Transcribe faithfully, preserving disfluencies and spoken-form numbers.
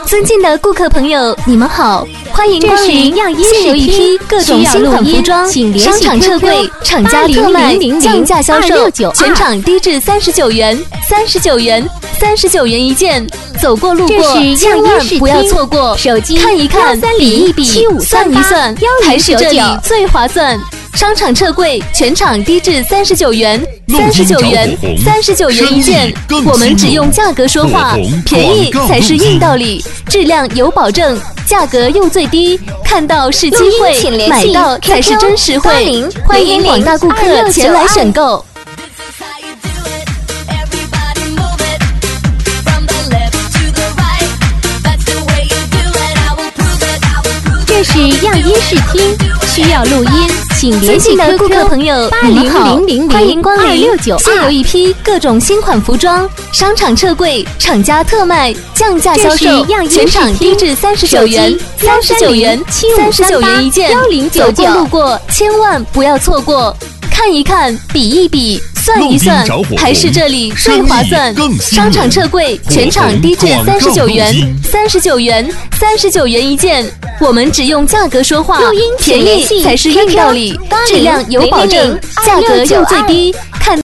尊敬的顾客朋友，你们好，欢迎光临现有一批各种新款服装，商场撤柜，厂家特卖，降价销售，全场低至三十九元，三十九元，三十九元一件。走过路过，千万不要错过。手机看一看，比一比，算一算，还是这里最划算。商场撤柜，全场低至三十九元，三十九元，三十九元一件。我们只用价格说话，便宜才是硬道理，质量有保证，价格又最低。看到是机会，买到才是真实惠。欢迎广大顾客前来选购。 这是样衣试听，需要录音，请联系 Q Q 顾客朋友，你们好，欢迎光临。现有一批各种新款服装，商场撤柜，厂家特卖，降价销售，全场低至三十九元，三十九元，三十九元一件。走过路过，千万不要错过。看一看，比一比，算一算，还是这里最划算。商场撤柜，全场低至三十九元，三十九元，三十九元一件。我们只用价格说话，便宜才是硬道理，质量有保证，价格又最低。看。